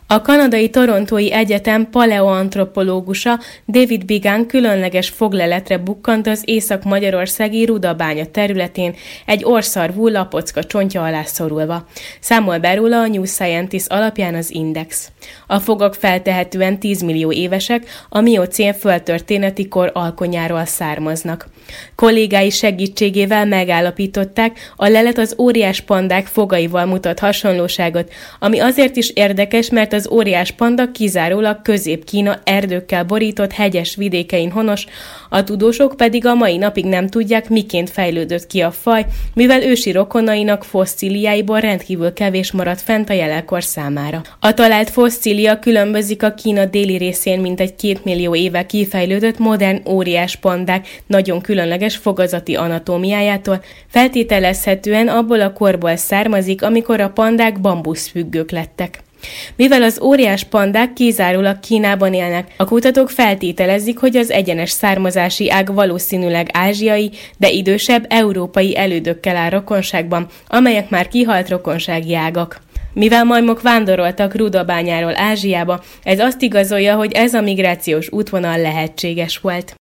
A kanadai Torontói Egyetem paleoantropológusa David Bigan különleges fogleletre bukkant az észak-magyarországi Rudabánya területén, egy orrszarvú lapocka csontja alá szorulva. Számol be róla a New Scientist alapján az Index. A fogak feltehetően 10 millió évesek, a miocén földtörténeti kor alkonyáról származnak. Kollégái segítségével megállapították, a lelet az óriás pandák fogaival mutat hasonlóságot, ami azért is érdekes, mert az óriás panda kizárólag Közép-Kína erdőkkel borított hegyes vidékein honos, a tudósok pedig a mai napig nem tudják, miként fejlődött ki a faj, mivel ősi rokonainak fosszíliáiból rendkívül kevés maradt fent a jelenkor számára. A talált fosszília különbözik a Kína déli részén mintegy 2 millió éve kifejlődött modern óriás pandák nagyon különleges fogazati anatómiájától, feltételezhetően abból a korból származik, amikor a pandák bambuszfüggők lettek. Mivel az óriás pandák kizárólag Kínában élnek, a kutatók feltételezik, hogy az egyenes származási ág valószínűleg ázsiai, de idősebb európai elődökkel áll rokonságban, amelyek már kihalt rokonsági ágak. Mivel majmok vándoroltak Rudabányáról Ázsiába, ez azt igazolja, hogy ez a migrációs útvonal lehetséges volt.